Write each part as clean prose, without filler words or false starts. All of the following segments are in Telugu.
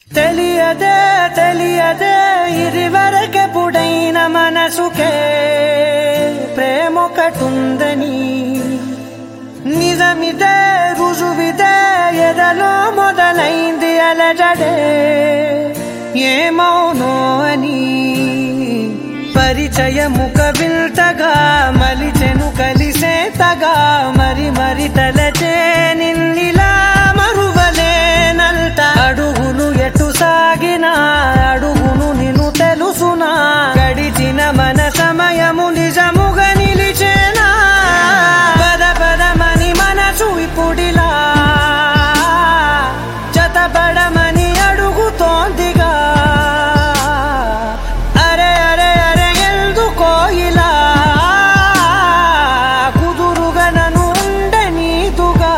తెలియదే తెలియదే ఇదివరకెప్పుడైన మనసుకే ప్రేమొకటుందని నిజమిదే రుజువిదే ఎదలో మొదలైంది అలజడే ఏమౌనో అని పరిచయముక వింతగా మలిచెను కలిసేతగా మరి మరి తలచే నిన్నిలా మరువలేనంత అడుగులు ఎటు సాగినా అడుగును నిన్ను తెలుసునా గడిచిన మన సమయము నిజముగా నిలిచేనా పద పదమని మనసు ఇప్పుడిలా జతపడమని అడుగుతోందిగా అరే అరే అరే ఎందుకో ఇలా కుదురుగా నన్ను ఉండనీదుగా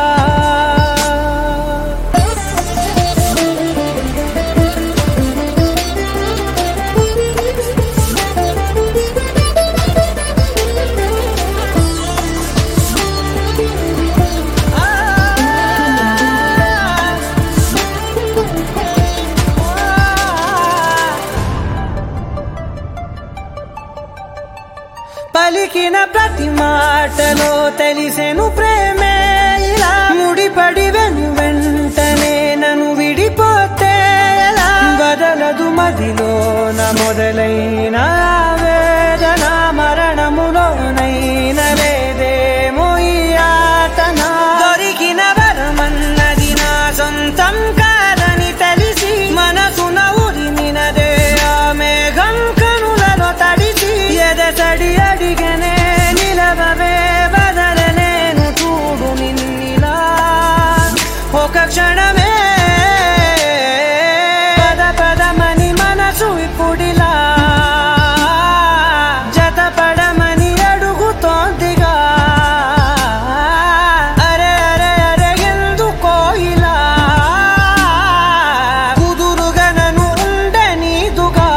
పలికిన ప్రతి మాటలో తెలిసెను ప్రేమే ఇలా ముడిపడి వెంటనే నన్ను విడిపోతే ఎలా బదలదు మదిలోన మొదలైన వేదన మరణములోనైన లేదేమో ఈ యాతన దొరికిన వరమన్నది నా సొంతం కాదని తెలిసి మనసున ఉరిమినదే ఆ మేఘం కనులలో తడిసి ఎదసడి అడిగనే నిలవవే బదలనేను చూడు నిన్నిలా ఒక క్షణమే పద పదమని మనసు ఇప్పుడిలా జతపడమని అడుగుతోందిగా అరే అరే అరే ఎందుకో ఇలా కుదురుగా నన్ను ఉండనీదుగా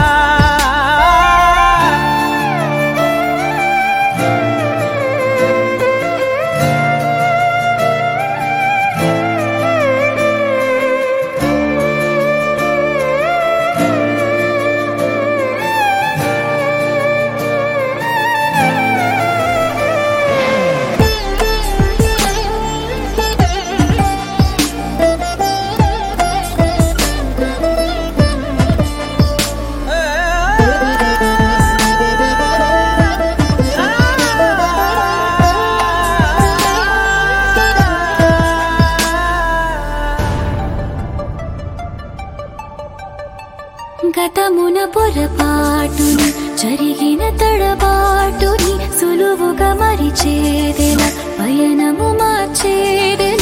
గతమున పొరపాటుని జరిగిన తడబాటుని సులువుగా మరిచేదెలా పయనము మార్చేదెలా